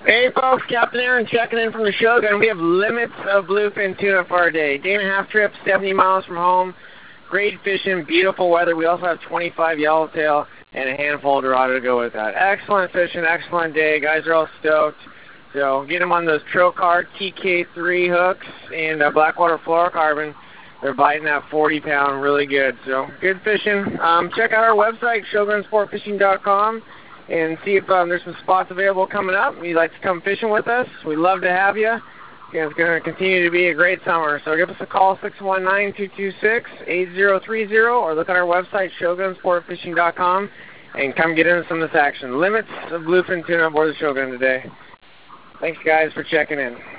Hey folks, Captain Aaron checking in from the Shogun. We have limits of bluefin tuna for our day. Day and a half trip, 70 miles from home. Great fishing, beautiful weather. We also have 25 yellowtail and a handful of dorado to go with that. Excellent fishing, excellent day. Guys are all stoked. So get them on those Trocard TK3 hooks and Blackwater fluorocarbon. They're biting that 40-pound really good. So good fishing. Check out our website, shogunsportfishing.com. and see if there's some spots available coming up. You'd like to come fishing with us, we'd love to have you. It's going to continue to be a great summer. So give us a call, 619-226-8030, or look at our website, shogunsportfishing.com, and come get into some of this action. Limits of bluefin tuna aboard the Shogun today. Thanks, guys, for checking in.